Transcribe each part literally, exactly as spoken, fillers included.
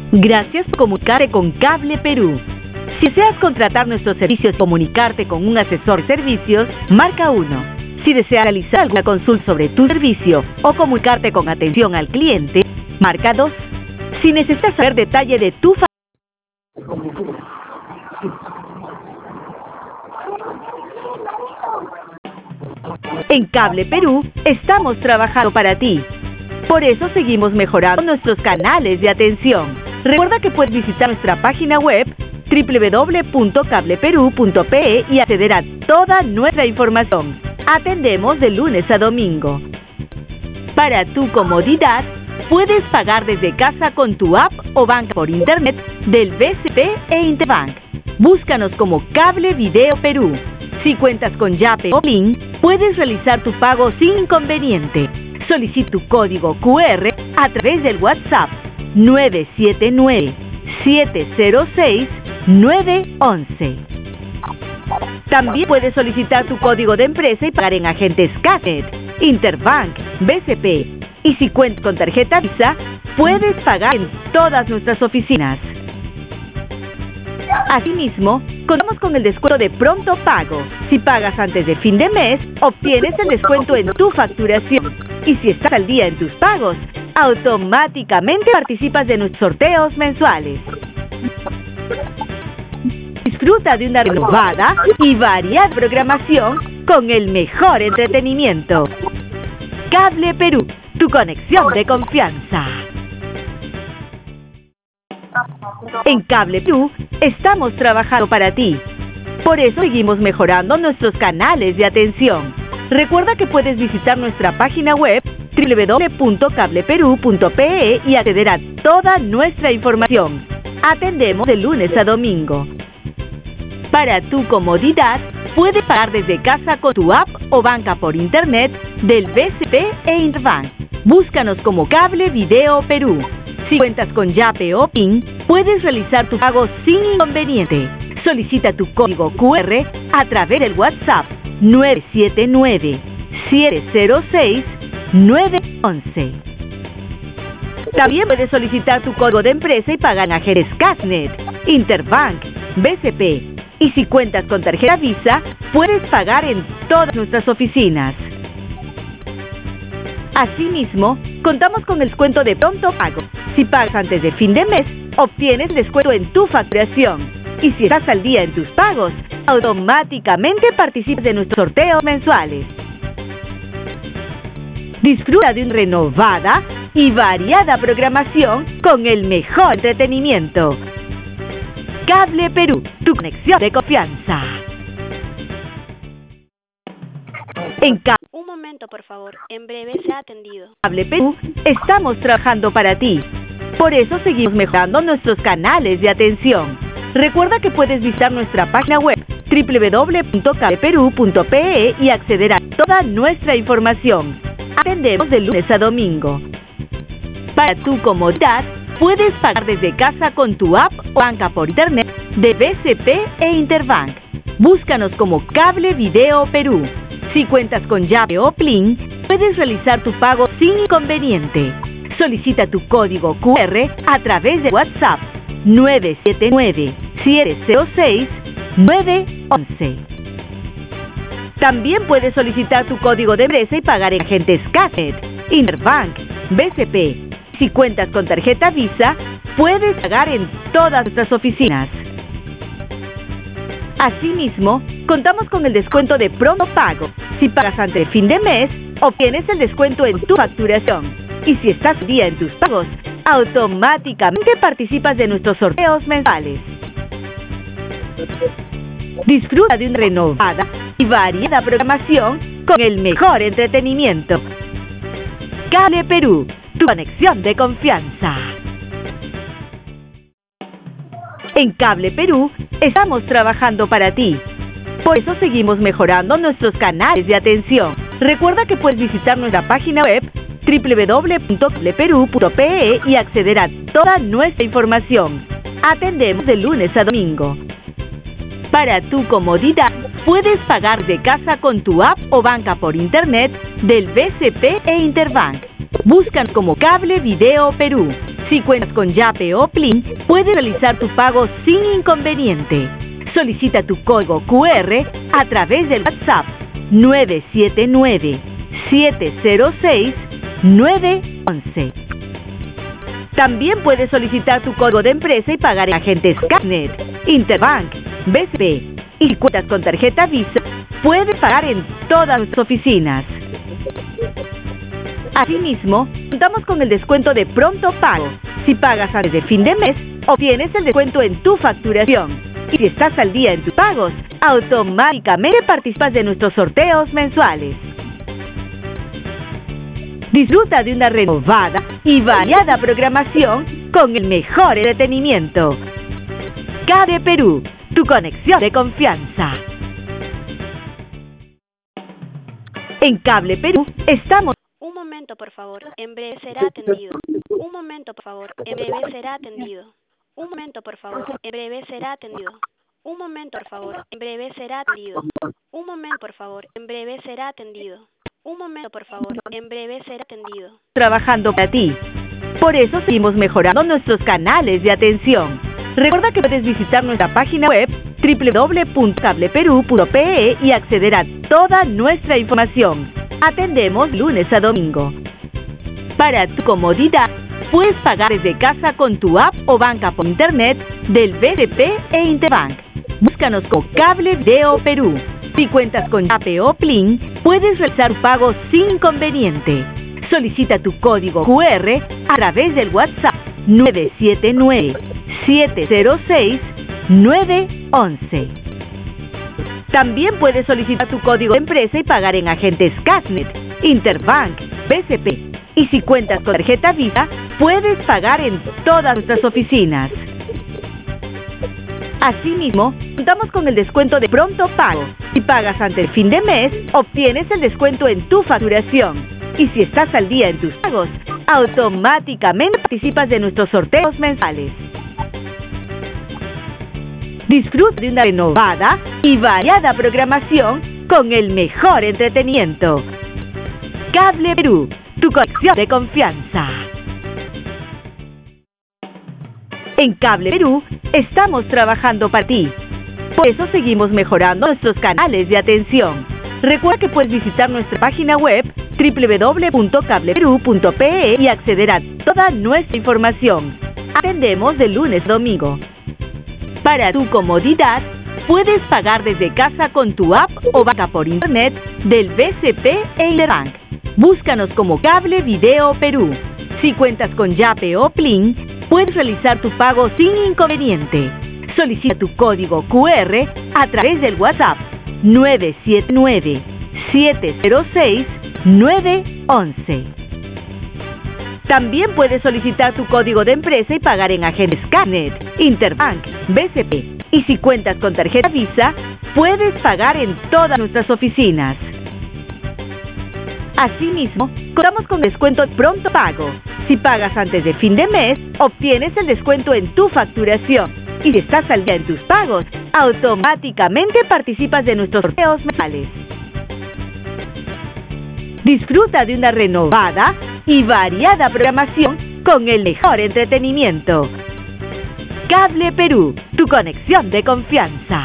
Gracias por comunicarte con Cable Perú. Si deseas contratar nuestros servicios y comunicarte con un asesor de servicios, marca uno. Si deseas realizar alguna consulta sobre tu servicio o comunicarte con atención al cliente, marca dos. Si necesitas saber detalle de tu familia, en Cable Perú estamos trabajando para ti. Por eso seguimos mejorando nuestros canales de atención. Recuerda que puedes visitar nuestra página web doble u doble u doble u punto cable perú punto pe y acceder a toda nuestra información. Atendemos de lunes a domingo. Para tu comodidad, puedes pagar desde casa con tu app o banca por internet del B C P e Interbank. Búscanos como Cable Video Perú. Si cuentas con Yape o Plin, puedes realizar tu pago sin inconveniente. Solicita tu código Q R a través del WhatsApp nueve siete nueve, siete cero seis, nueve uno uno. También puedes solicitar tu código de empresa y pagar en agentes Casnet, Interbank, B C P. Y si cuentas con tarjeta Visa, puedes pagar en todas nuestras oficinas. Asimismo, contamos con el descuento de pronto pago. Si pagas antes de fin de mes, obtienes el descuento en tu facturación. Y si estás al día en tus pagos, automáticamente participas de nuestros sorteos mensuales. Disfruta de una renovada y variada programación con el mejor entretenimiento. Cable Perú, tu conexión de confianza. En Cable Perú estamos trabajando para ti. Por eso seguimos mejorando nuestros canales de atención. Recuerda que puedes visitar nuestra página web doble u doble u doble u punto cable perú punto pe y acceder a toda nuestra información. Atendemos de lunes a domingo. Para tu comodidad, puedes pagar desde casa con tu app o banca por internet del B C P e Interbank. Búscanos como Cable Video Perú. Si cuentas con Yape o Plin, puedes realizar tu pago sin inconveniente. Solicita tu código Q R a través del WhatsApp nueve siete nueve, siete cero seis, nueve uno uno. También puedes solicitar tu código de empresa y pagar en agentes Casnet, Interbank, B C P. Y si cuentas con tarjeta Visa, puedes pagar en todas nuestras oficinas. Asimismo, contamos con el descuento de pronto pago. Si pagas antes de fin de mes, obtienes descuento en tu facturación. Y si estás al día en tus pagos, automáticamente participas de nuestros sorteos mensuales. Disfruta de una renovada y variada programación con el mejor entretenimiento. Cable Perú, tu conexión de confianza. En Cable Un momento, por favor. En breve se ha atendido. Cable Perú estamos trabajando para ti. Por eso seguimos mejorando nuestros canales de atención. Recuerda que puedes visitar nuestra página web doble u doble u doble u punto cable perú punto pe y acceder a toda nuestra información. Atendemos de lunes a domingo. Para tu comodidad, puedes pagar desde casa con tu app o banca por internet de B C P e Interbank. Búscanos como Cable Video Perú. Si cuentas con Yape o Plin, puedes realizar tu pago sin inconveniente. Solicita tu código Q R a través de WhatsApp nueve siete nueve, siete cero seis, nueve uno uno. También puedes solicitar tu código de empresa y pagar en agentes Casnet, Interbank, B C P. Si cuentas con tarjeta Visa, puedes pagar en todas nuestras oficinas. Asimismo, contamos con el descuento de pronto pago. Si pagas antes de fin de mes, obtienes el descuento en tu facturación. Y si estás al día en tus pagos, automáticamente participas de nuestros sorteos mensuales. Disfruta de una renovada y variada programación con el mejor entretenimiento. Cable Perú, tu conexión de confianza. En Cable Perú estamos trabajando para ti. Por eso seguimos mejorando nuestros canales de atención. Recuerda que puedes visitar nuestra página web doble u doble u doble u punto cable perú punto pe y acceder a toda nuestra información. Atendemos de lunes a domingo. Para tu comodidad, puedes pagar de casa con tu app o banca por internet del B C P e Interbank. Búscanos como Cable Video Perú. Si cuentas con Yape o Plin, puedes realizar tu pago sin inconveniente. Solicita tu código cu erre a través del WhatsApp nueve siete nueve, siete cero seis, nueve once. También puedes solicitar tu código de empresa y pagar en agentes Scanet, Interbank, B C P. Y si cuentas con tarjeta Visa, puedes pagar en todas nuestras oficinas. Asimismo, contamos con el descuento de pronto pago. Si pagas antes de fin de mes, obtienes el descuento en tu facturación. Y si estás al día en tus pagos, automáticamente participas de nuestros sorteos mensuales. Disfruta de una renovada y variada programación con el mejor entretenimiento. Cable Perú, tu conexión de confianza. En Cable Perú estamos... Un momento, por favor. En breve será atendido. Un momento, por favor. En breve será atendido. Un momento, por favor. En breve será atendido. Un momento, por favor. En breve será atendido. Un momento, por favor. En breve será atendido. Un momento, por favor. En breve será atendido. Trabajando para ti. Por eso seguimos mejorando nuestros canales de atención. Recuerda que puedes visitar nuestra página web doble u doble u doble u punto cable perú punto pe e y acceder a toda nuestra información. Atendemos lunes a domingo. Para tu comodidad, puedes pagar desde casa con tu app o banca por internet del B C P e Interbank. Búscanos con Cable Video Perú. Si cuentas con Yape o Plin, puedes realizar pagos sin inconveniente. Solicita tu código cu erre a través del WhatsApp nueve siete nueve, siete cero seis, nueve once. También puedes solicitar tu código de empresa y pagar en agentes Scanet, Interbank, B C P. Y si cuentas con tarjeta Visa, puedes pagar en todas nuestras oficinas. Asimismo, contamos con el descuento de pronto pago. Si pagas antes del fin de mes, obtienes el descuento en tu facturación. Y si estás al día en tus pagos, automáticamente participas de nuestros sorteos mensuales. Disfruta de una renovada y variada programación con el mejor entretenimiento. Cable Perú, tu conexión de confianza. En Cable Perú estamos trabajando para ti. Por eso seguimos mejorando nuestros canales de atención. Recuerda que puedes visitar nuestra página web doble u doble u doble u punto cable perú punto pe e y acceder a toda nuestra información. Atendemos de lunes a domingo. Para tu comodidad, puedes pagar desde casa con tu app o banca por internet del B C P e Interbank. Búscanos como Cable Video Perú. Si cuentas con Yape o Plin, puedes realizar tu pago sin inconveniente. Solicita tu código cu erre a través del WhatsApp nueve siete nueve, siete cero seis, nueve once. También puedes solicitar tu código de empresa y pagar en agentes Scanet, Interbank, B C P. Y si cuentas con tarjeta Visa, puedes pagar en todas nuestras oficinas. Asimismo, contamos con descuento de pronto pago. Si pagas antes de fin de mes, obtienes el descuento en tu facturación. Y si estás al día en tus pagos, automáticamente participas de nuestros sorteos mensuales. Disfruta de una renovada y variada programación con el mejor entretenimiento. Cable Perú, tu conexión de confianza.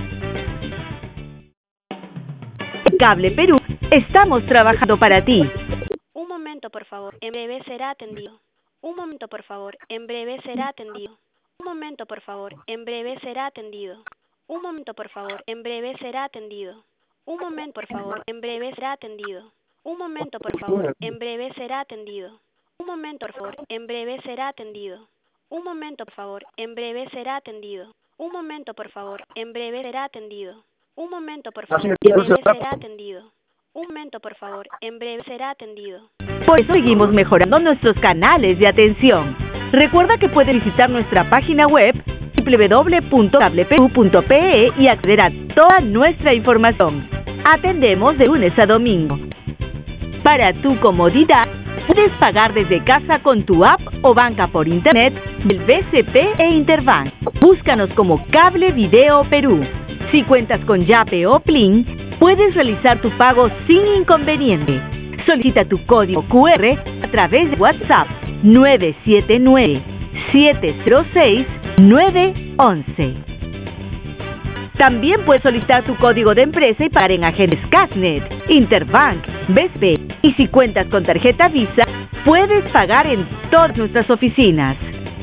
En Cable Perú estamos trabajando para ti. Un momento, por favor. En breve será atendido. Un momento, por favor. En breve será atendido. Un momento, por favor. En breve será atendido. Un momento, por favor. En breve será atendido. Un momento, por favor. En breve será atendido. Un momento, por favor. En breve será atendido. Un momento, por favor. En breve será atendido. Un momento, por favor. En breve será atendido. Un momento, por favor. En breve será atendido. Un momento, por favor. En breve será atendido. Un momento, por favor. En breve será atendido. Por eso seguimos mejorando nuestros canales de atención. Recuerda que puedes visitar nuestra página web doble u doble u doble u punto cable perú punto pe e y acceder a toda nuestra información. Atendemos de lunes a domingo. Para tu comodidad, puedes pagar desde casa con tu app o banca por internet del B C P e Interbank. Búscanos como Cable Video Perú. Si cuentas con Yape o Plin, puedes realizar tu pago sin inconveniente. Solicita tu código cu erre a través de WhatsApp nueve siete nueve, siete cero seis, nueve uno uno. También puedes solicitar tu código de empresa y pagar en agentes Cashnet, Interbank, B C P. Y si cuentas con tarjeta Visa, puedes pagar en todas nuestras oficinas.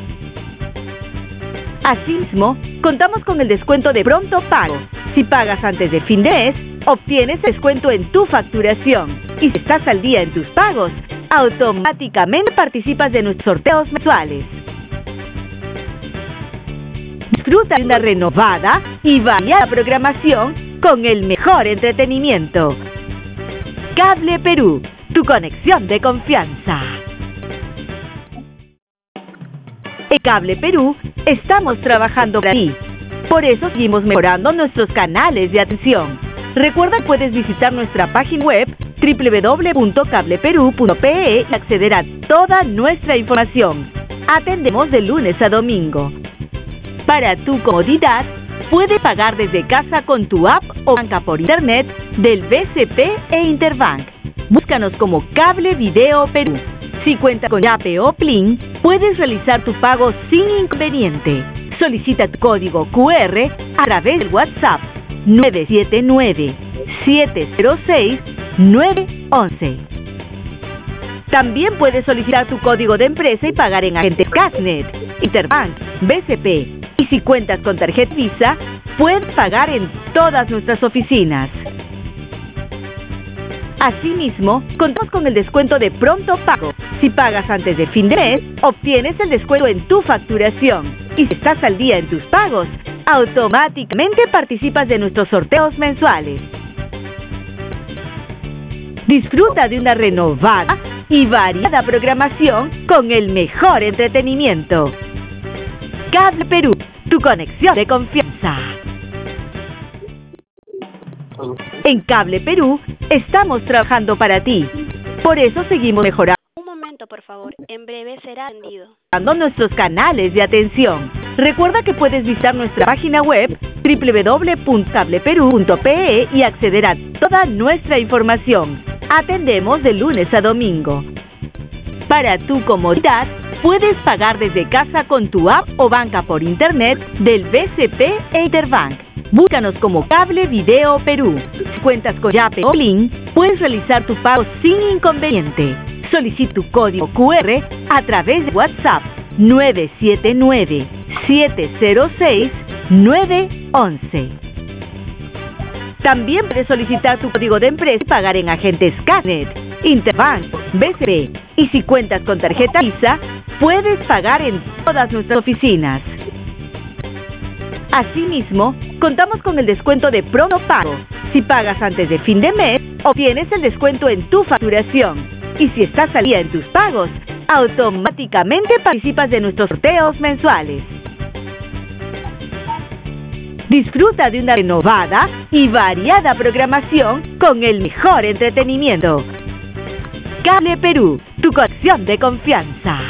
Asimismo, contamos con el descuento de pronto pago. Si pagas antes de fin de mes, obtienes descuento en tu facturación. Y si estás al día en tus pagos, automáticamente participas de nuestros sorteos mensuales. Disfruta de una renovada y variada programación con el mejor entretenimiento. Cable Perú, tu conexión de confianza. En Cable Perú estamos trabajando para ti. Por eso seguimos mejorando nuestros canales de atención. Recuerda que puedes visitar nuestra página web doble u doble u doble u punto cable perú punto pe e y acceder a toda nuestra información. Atendemos de lunes a domingo. Para tu comodidad, puedes pagar desde casa con tu app o banca por internet del B C P e Interbank. Búscanos como Cable Video Perú. Si cuentas con Yape o Plin, puedes realizar tu pago sin inconveniente. Solicita tu código Q R a través del WhatsApp nueve siete nueve, siete cero seis, nueve uno uno. También puedes solicitar tu código de empresa y pagar en agentes Cashnet, Interbank, B C P. Y si cuentas con tarjeta Visa, puedes pagar en todas nuestras oficinas. Asimismo, contamos con el descuento de pronto pago. Si pagas antes de fin de mes, obtienes el descuento en tu facturación. Y si estás al día en tus pagos, automáticamente participas de nuestros sorteos mensuales. Disfruta de una renovada y variada programación con el mejor entretenimiento. Cable Perú, tu conexión de confianza. En Cable Perú estamos trabajando para ti. Por eso seguimos mejorando. Un momento, por favor. En breve será atendido. Nuestros canales de atención. Recuerda que puedes visitar nuestra página web doble u doble u doble u punto cable perú punto pe e y acceder a toda nuestra información. Atendemos de lunes a domingo. Para tu comodidad, puedes pagar desde casa con tu app o banca por internet del B C P e Interbank. Búscanos como Cable Video Perú. Si cuentas con Yape o Plin, puedes realizar tu pago sin inconveniente. Solicita tu código Q R a través de WhatsApp nueve siete nueve, siete cero seis, nueve uno uno. También puedes solicitar tu código de empresa y pagar en agentes Cashnet, Interbank, B C P. Y si cuentas con tarjeta Visa, puedes pagar en todas nuestras oficinas. Asimismo, contamos con el descuento de pronto pago. Si pagas antes de fin de mes, obtienes el descuento en tu facturación. Y si estás al día en tus pagos, automáticamente participas de nuestros sorteos mensuales. Disfruta de una renovada y variada programación con el mejor entretenimiento. Cable Perú, tu conexión de confianza.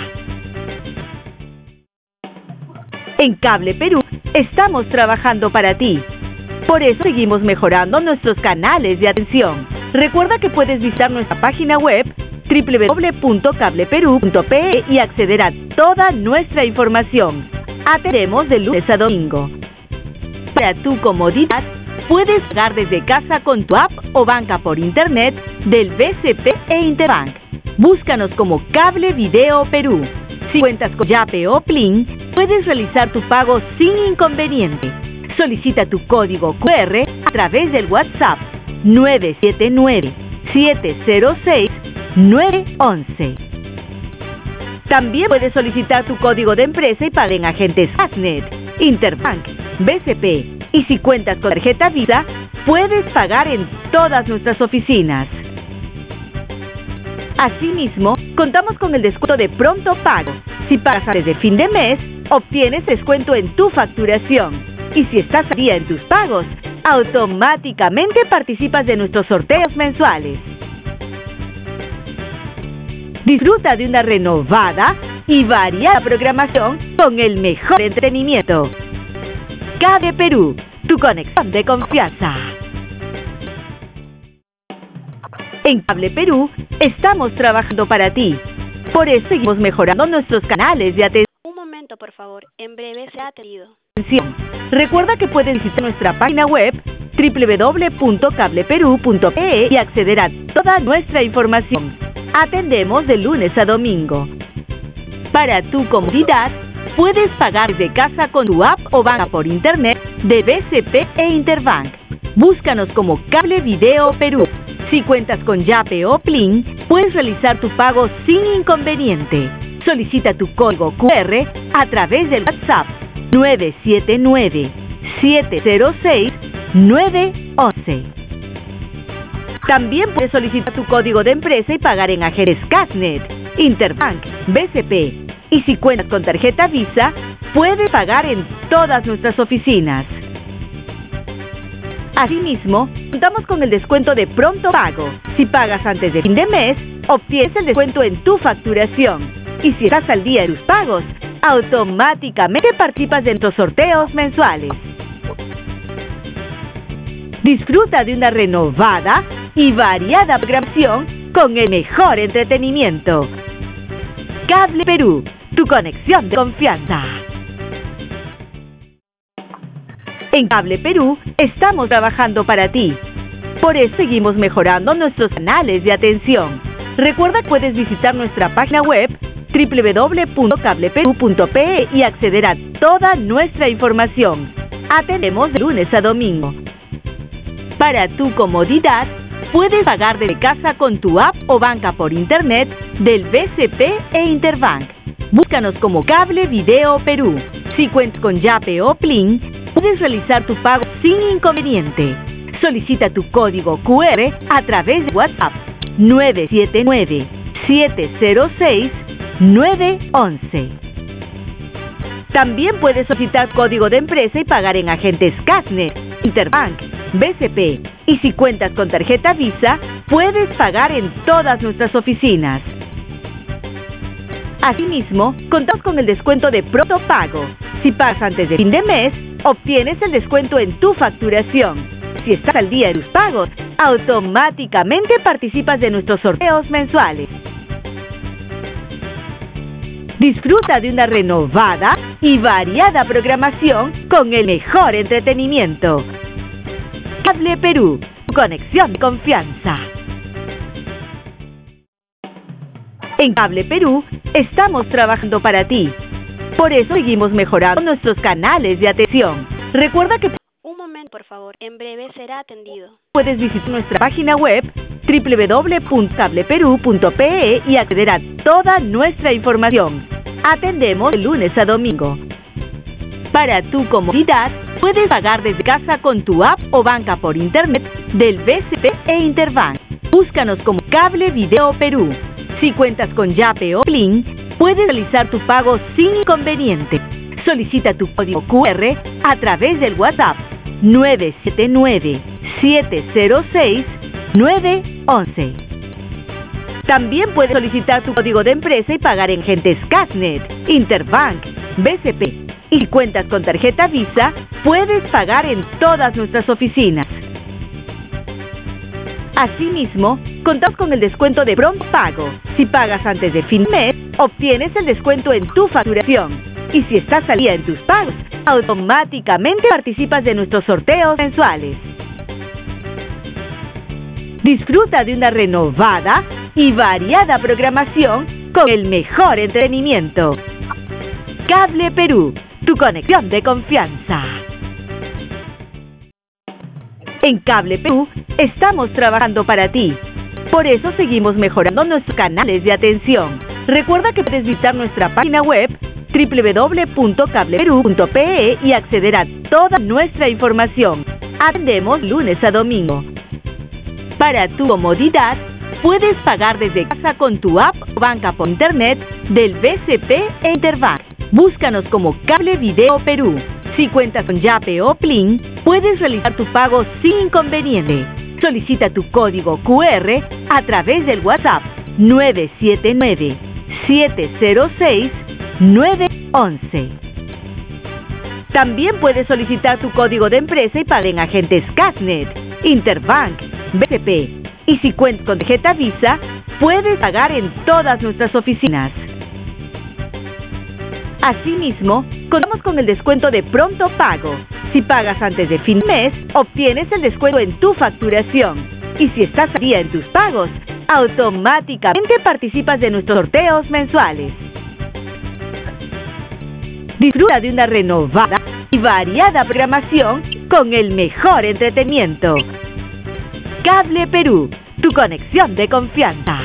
En Cable Perú estamos trabajando para ti. Por eso seguimos mejorando nuestros canales de atención. Recuerda que puedes visitar nuestra página web doble u doble u doble u punto cable perú punto pe e y acceder a toda nuestra información. Atendemos de lunes a domingo. Para tu comodidad, puedes pagar desde casa con tu app o banca por internet del B C P e Interbank. Búscanos como Cable Video Perú. Si cuentas con Yape o Plin, puedes realizar tu pago sin inconveniente. Solicita tu código Q R a través del WhatsApp nueve siete nueve, siete cero seis, nueve uno uno. También puedes solicitar tu código de empresa y pagar en agentes Cashnet, Interbank, B C P. Y si cuentas con tarjeta Visa, puedes pagar en todas nuestras oficinas. Asimismo, contamos con el descuento de pronto pago. Si pagas antes de fin de mes, obtienes descuento en tu facturación. Y si estás al día en tus pagos, automáticamente participas de nuestros sorteos mensuales. Disfruta de una renovada y variada programación con el mejor entretenimiento. Cable Perú, tu conexión de confianza. En Cable Perú estamos trabajando para ti. Por eso seguimos mejorando nuestros canales de atención. Un momento, por favor. En breve será atendido. Recuerda que puedes visitar nuestra página web doble u doble u doble u punto cable perú punto pe y acceder a toda nuestra información. Atendemos de lunes a domingo. Para tu comodidad, puedes pagar desde casa con tu app o banca por internet de B C P e Interbank. Búscanos como Cable Video Perú. Si cuentas con Yape o Plin, puedes realizar tu pago sin inconveniente. Solicita tu código cu erre a través del WhatsApp nueve siete nueve, siete cero seis, nueve once. También puedes solicitar tu código de empresa y pagar en agentes Casnet, Interbank, B C P. Y si cuentas con tarjeta Visa, puedes pagar en todas nuestras oficinas. Asimismo, contamos con el descuento de pronto pago. Si pagas antes de fin de mes, obtienes el descuento en tu facturación. Y si estás al día de tus pagos, automáticamente participas de nuestros sorteos mensuales. Disfruta de una renovada y variada programación con el mejor entretenimiento. Cable Perú, tu conexión de confianza. En Cable Perú estamos trabajando para ti. Por eso seguimos mejorando nuestros canales de atención. Recuerda que puedes visitar nuestra página web doble u doble u doble u punto cable perú punto pe y acceder a toda nuestra información. Atendemos de lunes a domingo. Para tu comodidad, puedes pagar desde casa con tu app o banca por internet del B C P e Interbank. Búscanos como Cable Video Perú. Si cuentas con Yape o Plin, puedes realizar tu pago sin inconveniente. Solicita tu código cu erre a través de WhatsApp nueve siete nueve, siete cero seis, nueve once. También puedes solicitar código de empresa y pagar en agentes Casnet, Interbank, B C P. Y si cuentas con tarjeta Visa, puedes pagar en todas nuestras oficinas. Asimismo, contamos con el descuento de pronto pago. Si pagas antes de fin de mes, obtienes el descuento en tu facturación. Si estás al día de tus pagos, automáticamente participas de nuestros sorteos mensuales. Disfruta de una renovada y variada programación con el mejor entretenimiento. Cable Perú, conexión de confianza. En Cable Perú estamos trabajando para ti. Por eso seguimos mejorando nuestros canales de atención. Recuerda que Un momento, por favor. En breve será atendido. puedes visitar nuestra página web doble u doble u doble u punto cable perú punto pe y acceder a toda nuestra información. Atendemos de lunes a domingo. Para tu comodidad, puedes pagar desde casa con tu app o banca por internet del B C P e Interbank. Búscanos como Cable Video Perú. Si cuentas con Yape o Plin, puedes realizar tu pago sin inconveniente. Solicita tu código cu erre a través del WhatsApp nueve siete nueve, siete cero seis, nueve once. También puedes solicitar tu código de empresa y pagar en agentes Casnet, Interbank, B C P. Y si cuentas con tarjeta Visa, puedes pagar en todas nuestras oficinas. Asimismo, contamos con el descuento de pronto pago. Si pagas antes de fin de mes, obtienes el descuento en tu facturación. Y si estás al día en tus pagos, automáticamente participas de nuestros sorteos mensuales. Disfruta de una renovada y variada programación con el mejor entretenimiento. Cable Perú, tu conexión de confianza. En Cable Perú estamos trabajando para ti. Por eso seguimos mejorando nuestros canales de atención. Recuerda que puedes visitar nuestra página web doble u doble u doble u punto cable perú punto pe y acceder a toda nuestra información. Atendemos lunes a domingo. Para tu comodidad, puedes pagar desde casa con tu app o banca por internet del B C P e Interbank. Búscanos como Cable Video Perú. Si cuentas con Yape o Plin, puedes realizar tu pago sin inconveniente. Solicita tu código cu erre a través del WhatsApp nueve siete nueve, siete cero seis, nueve once. También puedes solicitar tu código de empresa y pagar en agentes Casnet, Interbank, B C P. Y si cuentas con tarjeta Visa, puedes pagar en todas nuestras oficinas. Asimismo, contamos con el descuento de pronto pago. Si pagas antes de fin de mes, obtienes el descuento en tu facturación. Y si estás al día en tus pagos, automáticamente participas de nuestros sorteos mensuales. Disfruta de una renovada y variada programación con el mejor entretenimiento. Cable Perú, tu conexión de confianza.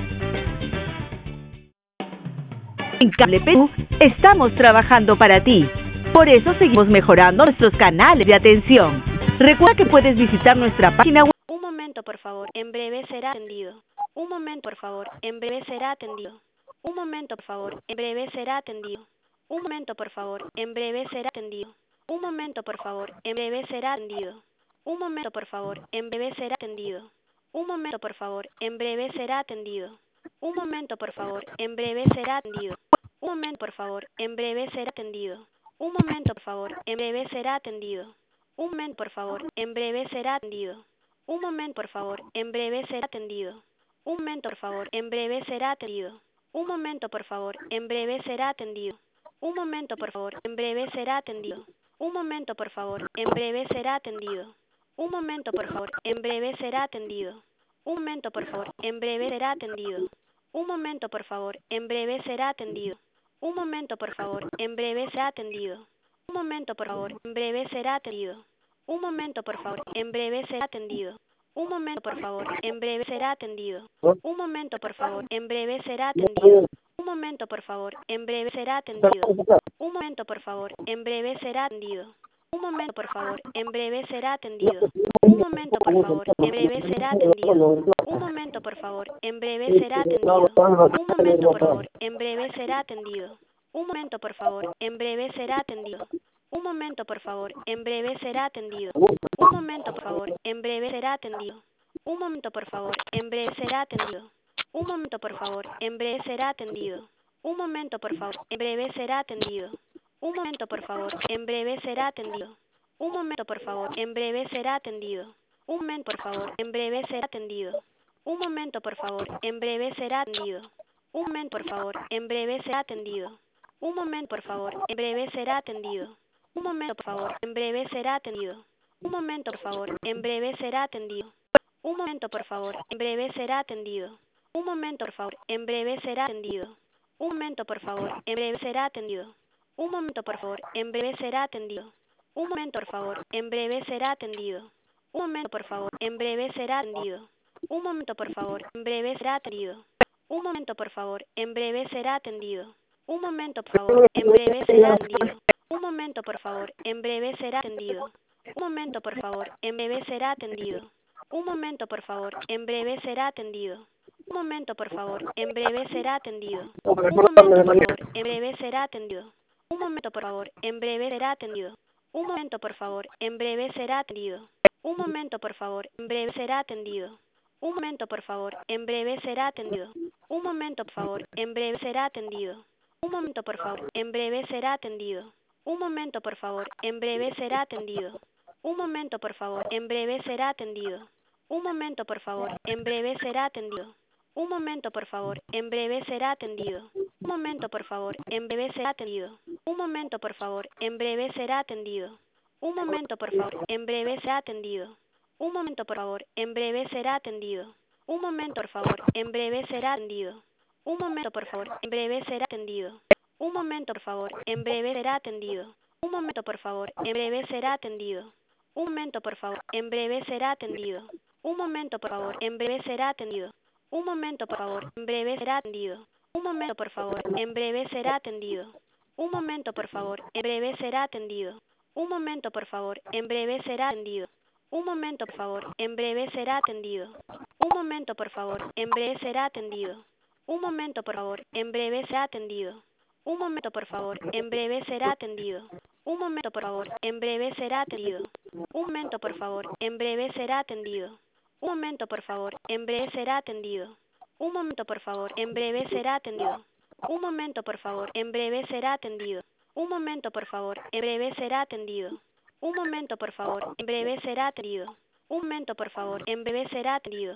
En Cable Perú estamos trabajando para ti. Por eso seguimos mejorando nuestros canales de atención. Recuerda que puedes visitar nuestra página web. Un momento, por favor. En breve será atendido. Un momento, por favor. En breve será atendido. Un momento, por favor. En breve será atendido. Un momento, por favor. En breve será atendido. Un momento, por favor. En breve será atendido. Un momento, por favor. En breve será atendido. Un momento, por favor. En breve será atendido. Un momento, por favor. En breve será atendido. Un momento, por favor. En breve será atendido. Un momento, por favor. En breve será atendido. Un momento, por favor. En breve será atendido. Un momento, por favor. En breve será atendido. Un momento, por favor. En breve será atendido. Un momento, por favor. En breve será atendido. Un momento, por favor. En breve será atendido. Un momento, por favor. En breve será atendido. Un momento, por favor. En breve será atendido. Un momento, por favor. En breve será atendido. Un momento, por favor. En breve será atendido. Un momento, por favor. En breve será atendido. Un momento, por favor. En breve será atendido. Un momento, por favor. En breve será atendido. Un momento, por favor. En breve será atendido. Un momento, por favor. En breve será atendido. Un momento, por favor. En breve será atendido. Un momento, por favor. En breve será atendido. Un momento, por favor. En breve será atendido. Un momento, por favor. En breve será atendido. Un momento, por favor. En breve será atendido. Un momento, por favor. En breve será atendido. Un momento, por favor. En breve será atendido. Un momento, por favor. En breve será atendido. Un momento, por favor. En breve será atendido. Un momento, por favor. En breve será atendido. Un momento, por favor. En breve será atendido. Un momento, por favor. En breve será atendido. Un momento, por favor. En breve será atendido. Un momento, por favor. En breve será atendido. Un momento, por favor. En breve será atendido. Un momento, por favor. En breve será atendido. Un momento, por favor. En breve será atendido. Un momento, por favor. En breve será atendido. Un momento, por favor. En breve será atendido. Un momento, por favor. En breve será atendido. Un momento, por favor. En breve será atendido. Un momento, por favor. En breve será atendido. Un momento, por favor. En breve será atendido. Un momento, por favor. En breve será atendido. Un momento, por favor. En breve será atendido. Un momento, por favor. En breve será atendido. Un momento, por favor. En breve será atendido. Un momento, por favor. En breve será atendido. Un momento, por favor. En breve será atendido. Un momento, por favor. En breve será atendido. Un momento, por favor. En breve será atendido. Un momento, por favor. En breve será atendido. Un momento, por favor. En breve será atendido. Un momento, por favor. En breve será atendido. Un momento, por favor. En breve será atendido. Un momento, por favor. En breve será atendido. Un momento, por favor. En breve será atendido. Un momento, por favor. En breve será atendido. Un momento, por favor. En breve será atendido. Un momento, por favor. En breve será atendido. Un momento, por favor. En breve será atendido. Un momento, por favor. En breve será atendido. Un momento, por favor. En breve será atendido. Un momento, por favor. En breve será atendido. Un momento, por favor. En breve será atendido. Un momento, por favor. En breve será atendido. Un momento, por favor. En breve será atendido. Un momento, por favor. En breve será atendido. Un momento, por favor. En breve será atendido. Un momento, por favor. En breve será atendido. Un momento, por favor. En breve será atendido. Un momento, por favor. En breve será atendido. Un momento, por favor. En breve será atendido. Un momento, por favor. En breve será atendido. Un momento, por favor. En breve será atendido. Un momento, por favor. En breve será atendido. Un momento, por favor. En breve será atendido. Un momento, por favor. En breve será atendido. Un momento, por favor. En breve será atendido. Un momento, por favor. En breve será atendido. Un momento, por favor. En breve será atendido. Un momento, por favor. En breve será atendido. Un momento, por favor. En breve será atendido. Un momento, por favor. En breve será atendido. Un momento, por favor. En breve será atendido. Un momento, por favor. En breve será atendido. Un momento, por favor. En breve será atendido. Un momento, por favor. En breve será atendido. Un momento, por favor. En breve será atendido. Un momento, por favor. En breve será atendido.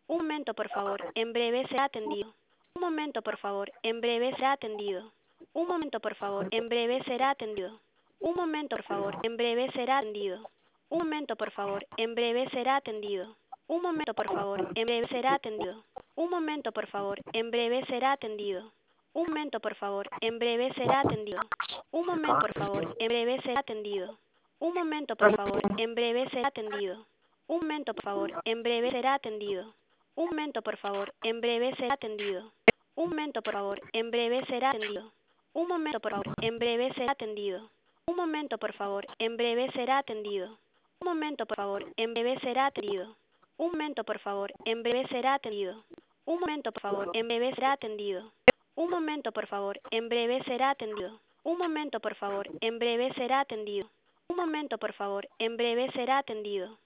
Un momento, por favor. En breve será atendido. Un momento, por favor. En breve será atendido. Un momento, por favor. En breve será atendido. Un momento, por favor. En breve será atendido. Un momento, por favor. En breve será atendido. Un momento, por favor. En breve será atendido. Un momento, por favor. En breve será atendido. Un momento, por favor. En breve será atendido. Un momento, por favor. En breve será atendido. Un momento, por favor. En breve será atendido. Un momento, por favor. En breve será atendido. Un momento, por favor. En breve será atendido. Un momento, por favor. En breve será atendido. Un momento, por favor. En breve será atendido. Un momento, por favor. En breve será atendido. Un momento, por favor. En breve será atendido. Un momento, por favor. En breve será atendido. Un momento, por favor. En breve será atendido. Un momento, por favor. En breve será atendido. Un momento, por favor. En breve será atendido. Un momento, por favor. En breve será atendido.